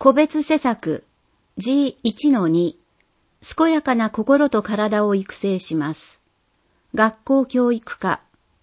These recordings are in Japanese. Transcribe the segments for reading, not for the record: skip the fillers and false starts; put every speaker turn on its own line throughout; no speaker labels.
個別施策 G1-2 健やかな心と体を育成します。学校教育科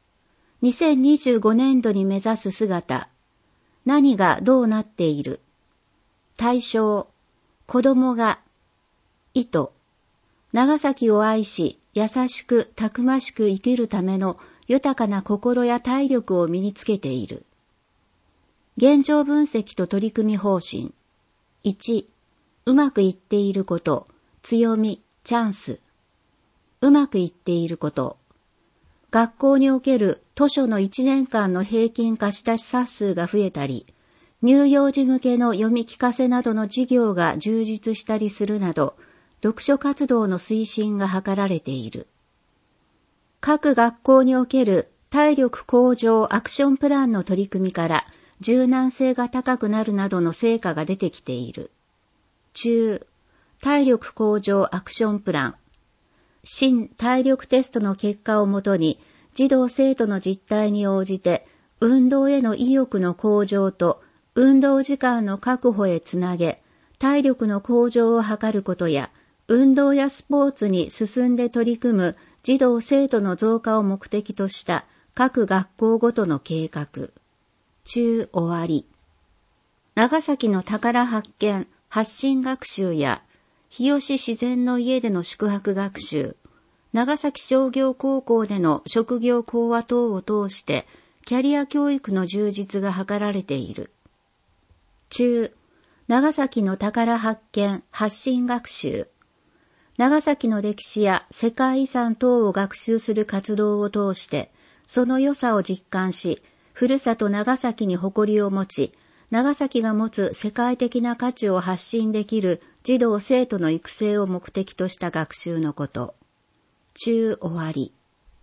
2025年度に目指す姿、何がどうなっている。対象、子供が、意図、長崎を愛し、優しくたくましく生きるための豊かな心や体力を身につけている。現状分析と取り組み方針。1、うまくいっていること、強み、チャンス。うまくいっていること。学校における図書の1年間の平均貸出冊数が増えたり、乳幼児向けの読み聞かせなどの事業が充実したりするなど、読書活動の推進が図られている。各学校における体力向上アクションプランの取り組みから柔軟性が高くなるなどの成果が出てきている。中、体力向上アクションプラン。新体力テストの結果をもとに、児童生徒の実態に応じて、運動への意欲の向上と、運動時間の確保へつなげ、体力の向上を図ることや、運動やスポーツに進んで取り組む児童生徒の増加を目的とした各学校ごとの計画。中終わり。長崎の宝発見、発信学習や、日吉自然の家での宿泊学習、長崎商業高校での職業講話等を通して、キャリア教育の充実が図られている。中、長崎の宝発見、発信学習、長崎の歴史や世界遺産等を学習する活動を通して、その良さを実感し、ふるさと長崎に誇りを持ち、長崎が持つ世界的な価値を発信できる児童生徒の育成を目的とした学習のこと。中終わり。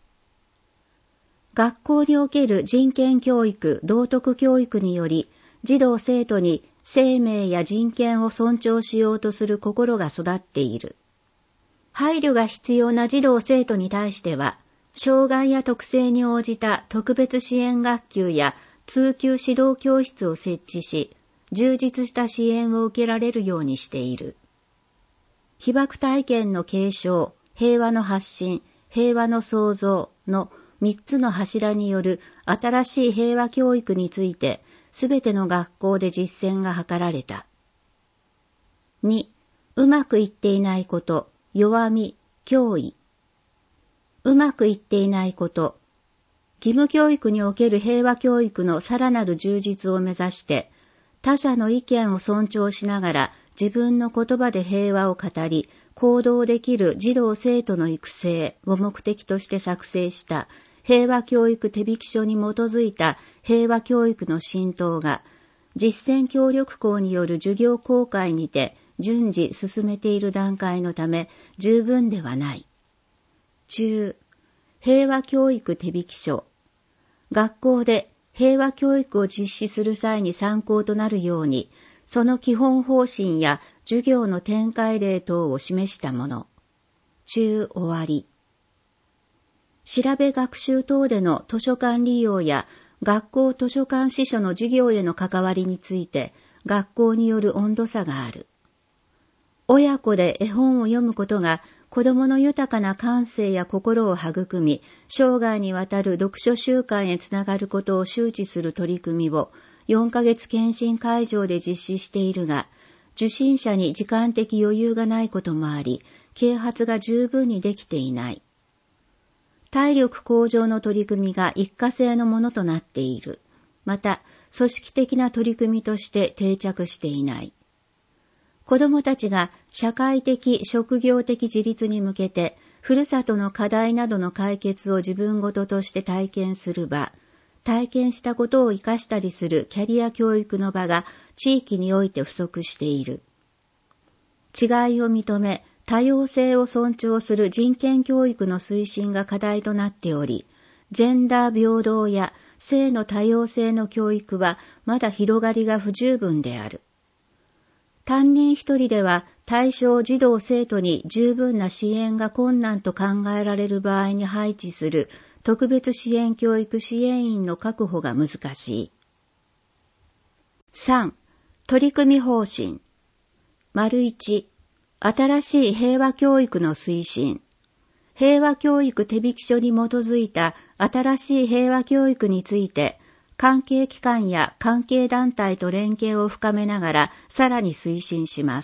学校における人権教育、道徳教育により、児童生徒に生命や人権を尊重しようとする心が育っている。配慮が必要な児童生徒に対しては、障害や特性に応じた特別支援学級や通級指導教室を設置し、充実した支援を受けられるようにしている。被爆体験の継承、平和の発信、平和の創造の3つの柱による新しい平和教育について、すべての学校で実践が図られた。2、うまくいっていないこと、弱み、脅威。うまくいっていないこと。義務教育における平和教育のさらなる充実を目指して、他者の意見を尊重しながら自分の言葉で平和を語り、行動できる児童生徒の育成を目的として作成した平和教育手引書に基づいた平和教育の浸透が、実践協力校による授業公開にて順次進めている段階のため十分ではない。中、平和教育手引書。学校で平和教育を実施する際に参考となるように、その基本方針や授業の展開例等を示したもの。中終わり。調べ学習等での図書館利用や学校図書館司書の授業への関わりについて、学校による温度差がある。親子で絵本を読むことが子供の豊かな感性や心を育み、生涯にわたる読書習慣へつながることを周知する取り組みを4ヶ月検診会場で実施しているが、受診者に時間的余裕がないこともあり、啓発が十分にできていない。体力向上の取り組みが一過性のものとなっている。また、組織的な取り組みとして定着していない。子どもたちが社会的、職業的自立に向けて、ふるさとの課題などの解決を自分ごととして体験する場、体験したことを生かしたりするキャリア教育の場が地域において不足している。違いを認め、多様性を尊重する人権教育の推進が課題となっており、ジェンダー平等や性の多様性の教育はまだ広がりが不十分である。担任一人では対象児童生徒に十分な支援が困難と考えられる場合に配置する特別支援教育支援員の確保が難しい。3. 取り組み方針。 1、新しい平和教育の推進。平和教育手引書に基づいた新しい平和教育について、関係機関や関係団体と連携を深めながらさらに推進します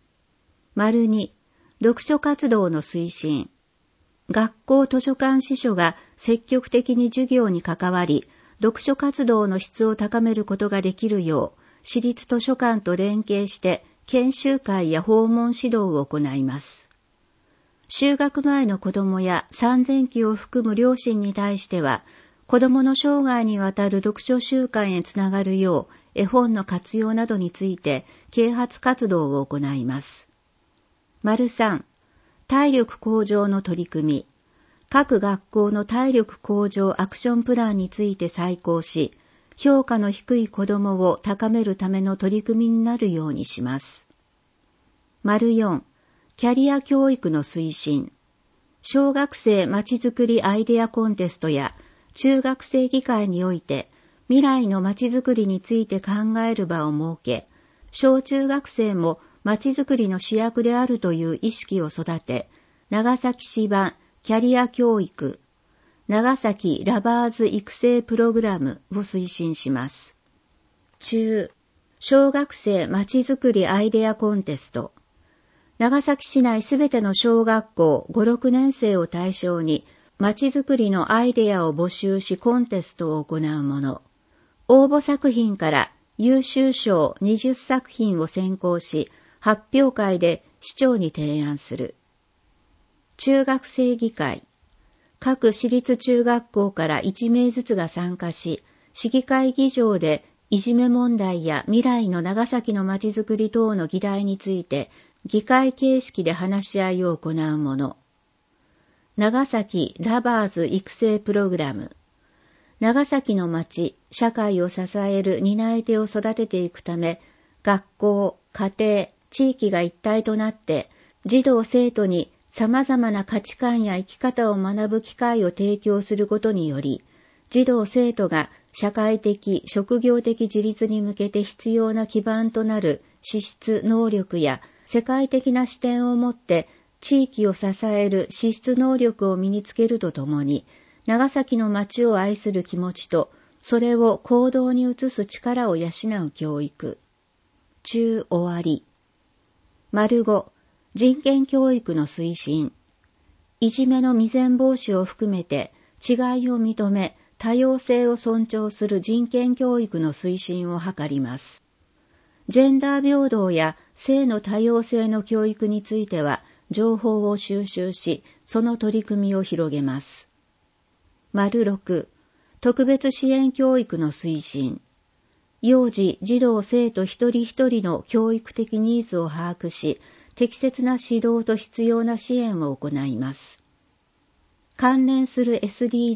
。2、読書活動の推進。学校図書館司書が積極的に授業に関わり、読書活動の質を高めることができるよう、私立図書館と連携して研修会や訪問指導を行います。就学前の子どもや産前期を含む両親に対しては、子どもの生涯にわたる読書習慣へつながるよう、絵本の活用などについて啓発活動を行います。3、体力向上の取り組み。各学校の体力向上アクションプランについて再考し、評価の低い子どもを高めるための取り組みになるようにします。4、キャリア教育の推進。小学生まちづくりアイデアコンテストや中学生議会において未来のまちづくりについて考える場を設け、小中学生もまちづくりの主役であるという意識を育て、長崎市版キャリア教育、長崎ラバーズ育成プログラムを推進します。中、小学生まちづくりアイデアコンテスト。長崎市内すべての小学校5、6年生を対象に、まちづくりのアイデアを募集しコンテストを行うもの。応募作品から優秀賞20作品を選考し、発表会で市長に提案する。中学生議会。各私立中学校から1名ずつが参加し、市議会議場でいじめ問題や未来の長崎のまちづくり等の議題について、議会形式で話し合いを行うもの。長崎ラバーズ育成プログラム。長崎の町、社会を支える担い手を育てていくため、学校、家庭、地域が一体となって、児童生徒に様々な価値観や生き方を学ぶ機会を提供することにより、児童生徒が社会的、職業的自立に向けて必要な基盤となる資質、能力や世界的な視点を持って地域を支える資質能力を身につけるとともに、長崎の町を愛する気持ちと、それを行動に移す力を養う教育。中終わり。5、人権教育の推進。いじめの未然防止を含めて、違いを認め、多様性を尊重する人権教育の推進を図ります。ジェンダー平等や性の多様性の教育については、情報を収集し、その取り組みを広げます。6、特別支援教育の推進。幼児、児童生徒一人一人の教育的ニーズを把握し、適切な指導と必要な支援を行います。関連する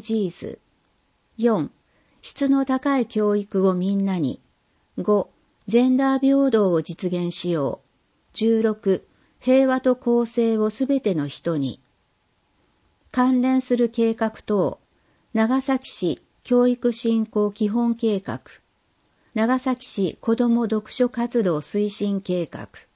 SDGs。4、質の高い教育をみんなに。5、ジェンダー平等を実現しよう。16、平和と公正をすべての人に。関連する計画等。長崎市教育振興基本計画。長崎市子ども読書活動推進計画。